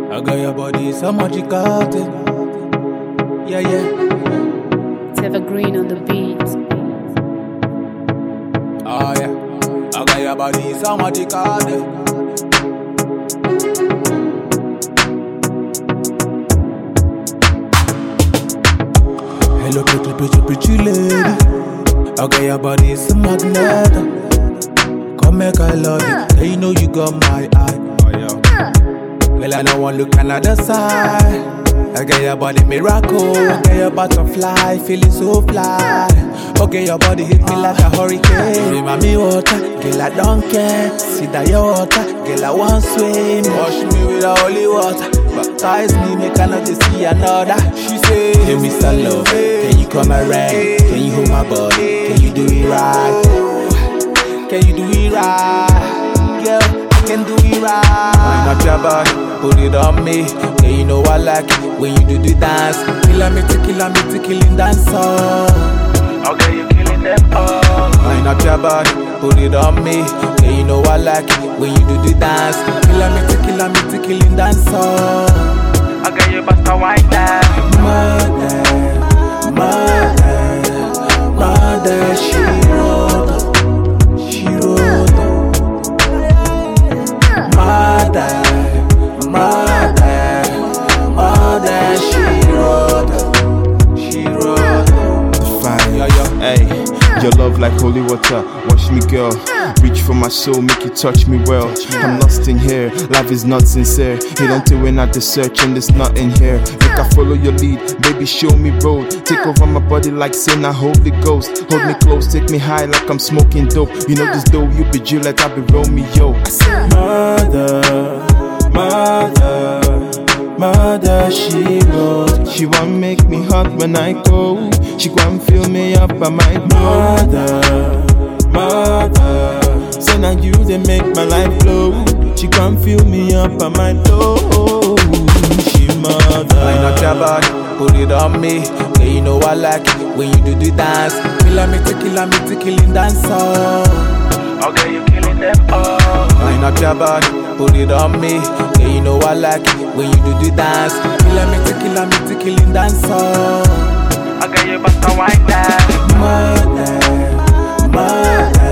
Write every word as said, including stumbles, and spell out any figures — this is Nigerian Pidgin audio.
I got your body, so much you got it. Yeah, yeah. It's evergreen on the beat. Oh, yeah. I got your body, so much you got it. Hello, pretty, pretty, pretty lady. I got your body, it's a magnet. Come make I love you. Girl, you know you got my eye. Oh, yeah. Girl, I don't want to look another side. I got your body miracle. I got your butterfly, feeling so fly. Okay, your body hit me like a hurricane. Remind me water, girl, I don't care. See that your water, girl, I want swim. Wash me with the holy water. Baptize me, make I not to see another. She say, hey, Mister Love, can you come around? Can you hold my body? Can you do it right? Can you do it right? Girl, I can do it right. Wind up your body, put it on me. Yeah, you know I like it when you do the dance. Kilometer, kilometer, killing dancer. Okay, you killing them all. Wind up your body, put it on me. Yeah, you know I like it when you do the dance. Kilometer, kilometer, killing dancer. Okay, you bust a wine down. Mother, mother, mother, she wrote. She wrote. Mother, mother, mother, she wrote. She wrote. Fire, Yeah, yeah. hey, your love like holy water. Watch me, girl. Reach for my soul, make you touch me well. I'm lost in here, life is not sincere. You don't tell when I the search and there's nothing here. Make I follow your lead, baby, show me road. Take over my body like sin, I hold the ghost. Hold me close, take me high like I'm smoking dope. You know this dope, you be Juliet, I be Romeo. I say, mother, mother, mother, she wrote. She want make me hot when I go. She want fill me up by my mother. Mother, say now you they make my life flow. She can't fill me up on my toe. She mother. Wind up your body, put it on me. Yeah, you know I like it when you do the dance. Kilometer, kilometer, killing dancer. Okay, you killing them all. Wind up your body, put it on me. Yeah, you know I like it when you do the dance. Kilometer, kilometer, killing dancer. Okay, you bust a wine down. Mother, mother,